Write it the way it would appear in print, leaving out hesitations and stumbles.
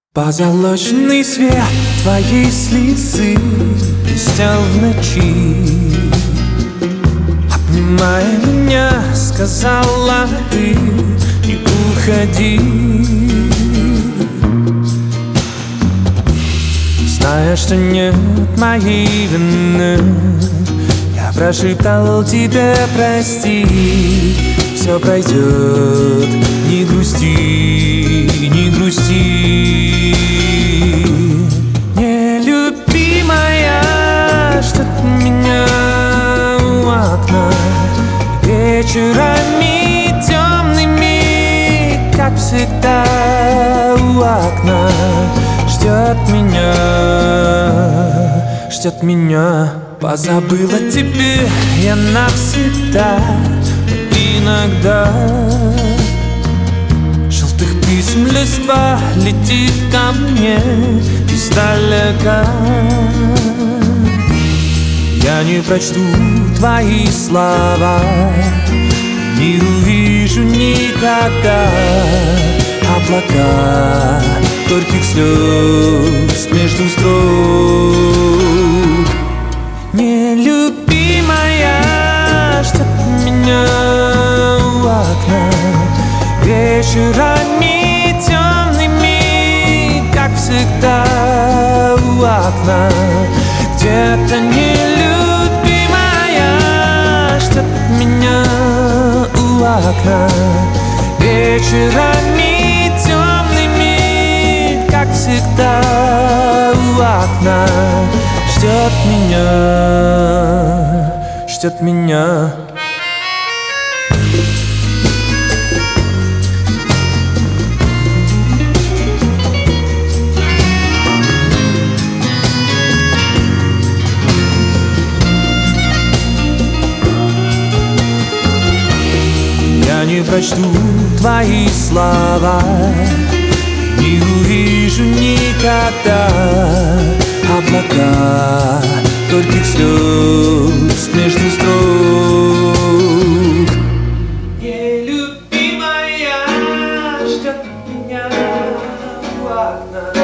Позолоченный свет твоей слезы блестел в ночи. Обнимая меня, сказала ты: не уходи. Зная, что нет моей вины, я прошептал тебе: прости, все пройдет, не грусти, не грусти. Нелюбимая, ждет меня у окна вечерами темными, как всегда у окна. Ждет меня. Позабыла тебе я навсегда, но иногда желтых писем листва летит ко мне издалека. Я не прочту твои слова, не увижу никогда облака горьких слез между строк. Нелюбимая, ждет меня у окна вечерами темными, как всегда у окна. Где-то нелюбимая, ждет меня у окна вечерами темными, как всегда у окна. Ждет меня. Я не прочту твои слова, не увижу никогда облака горьких слез между строк. Нелюбимая, ждет меня у окна